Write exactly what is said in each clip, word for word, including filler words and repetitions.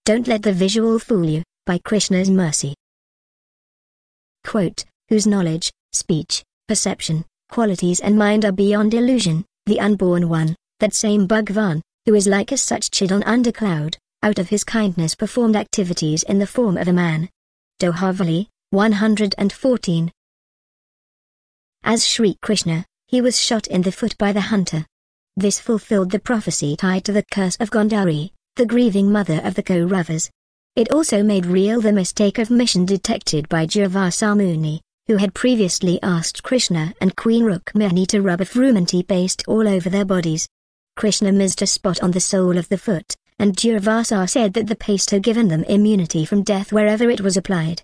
Don't let the visual fool you, by Krishna's mercy. Quote, whose knowledge, speech, perception, qualities and mind are beyond illusion, the unborn one, that same Bhagavan, who is like a such chidon under cloud, out of his kindness performed activities in the form of a man. Dohavali, one hundred fourteen. As Sri Krishna, he was shot in the foot by the hunter. This fulfilled the prophecy tied to the curse of Gandhari, the grieving mother of the Kauravas. It also made real the mistake of mission detected by Durvasa Muni, who had previously asked Krishna and Queen Rukmini to rub a frumenty paste all over their bodies. Krishna missed a spot on the sole of the foot, and Durvasa said that the paste had given them immunity from death wherever it was applied.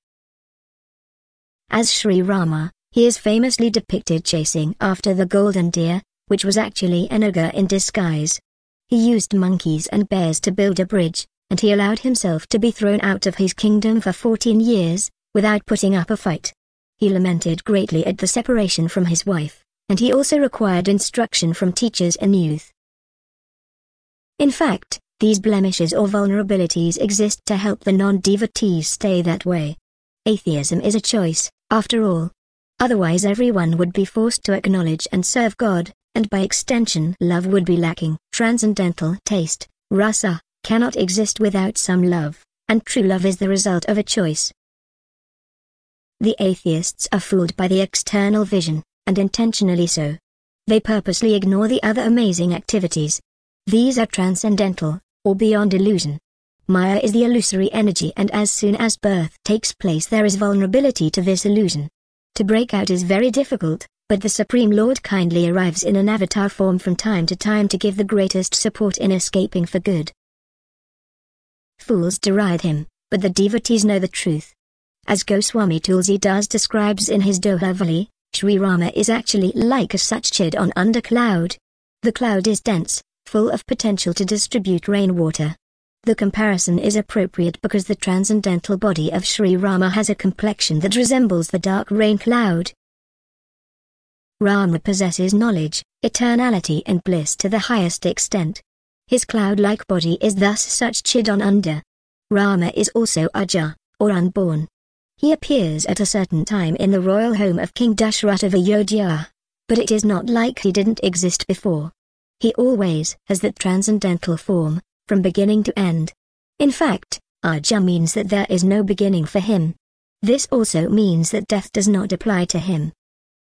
As Sri Rama, he is famously depicted chasing after the golden deer, which was actually an ogre in disguise. He used monkeys and bears to build a bridge, and he allowed himself to be thrown out of his kingdom for fourteen years, without putting up a fight. He lamented greatly at the separation from his wife, and he also required instruction from teachers in youth. In fact, these blemishes or vulnerabilities exist to help the non-devotees stay that way. Atheism is a choice, after all. Otherwise everyone would be forced to acknowledge and serve God, and by extension love would be lacking. Transcendental taste, rasa, cannot exist without some love, and true love is the result of a choice. The atheists are fooled by the external vision, and intentionally so. They purposely ignore the other amazing activities. These are transcendental, or beyond illusion. Maya is the illusory energy, and as soon as birth takes place there is vulnerability to this illusion. To break out is very difficult, but the Supreme Lord kindly arrives in an avatar form from time to time to give the greatest support in escaping for good. Fools deride him, but the devotees know the truth. As Goswami Tulsidas describes in his Dohavali, Sri Rama is actually like a such chidon under cloud. The cloud is dense, full of potential to distribute rainwater. The comparison is appropriate because the transcendental body of Sri Rama has a complexion that resembles the dark rain cloud. Rama possesses knowledge, eternality and bliss to the highest extent. His cloud-like body is thus such chidon under. Rama is also Aja, or unborn. He appears at a certain time in the royal home of King Dashrath of Ayodhya, but it is not like he didn't exist before. He always has that transcendental form, from beginning to end. In fact, Aja means that there is no beginning for him. This also means that death does not apply to him.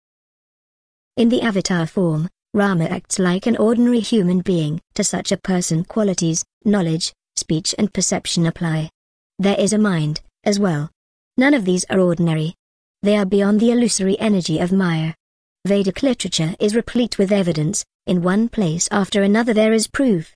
In the avatar form, Rama acts like an ordinary human being. To such a person qualities, knowledge, speech and perception apply. There is a mind, as well. None of these are ordinary. They are beyond the illusory energy of Maya. Vedic literature is replete with evidence. In one place after another there is proof.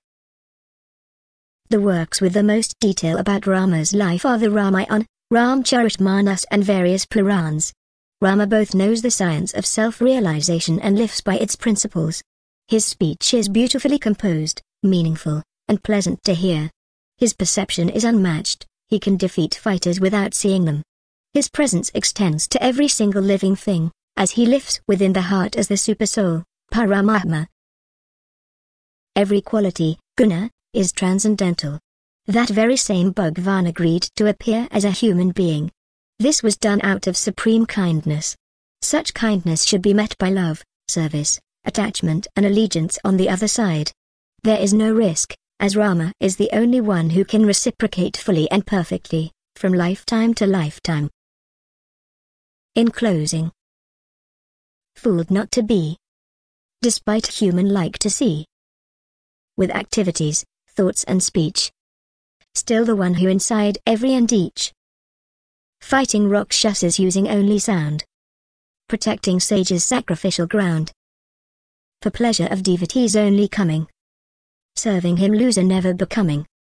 The works with the most detail about Rama's life are the Ramayana, Ramcharitmanas and various Purans. Rama both knows the science of self-realization and lives by its principles. His speech is beautifully composed, meaningful, and pleasant to hear. His perception is unmatched. He can defeat fighters without seeing them. His presence extends to every single living thing, as he lives within the heart as the Supersoul, Paramatma. Every quality, guna, is transcendental. That very same Bhagavan agreed to appear as a human being. This was done out of supreme kindness. Such kindness should be met by love, service, attachment and allegiance on the other side. There is no risk, as Rama is the only one who can reciprocate fully and perfectly, from lifetime to lifetime. In closing, fooled not to be, despite human like to see, with activities, thoughts and speech, still the one who inside every and each, fighting Rakshasas using only sound, protecting sages' sacrificial ground, for pleasure of devotees only coming, serving him loser never becoming.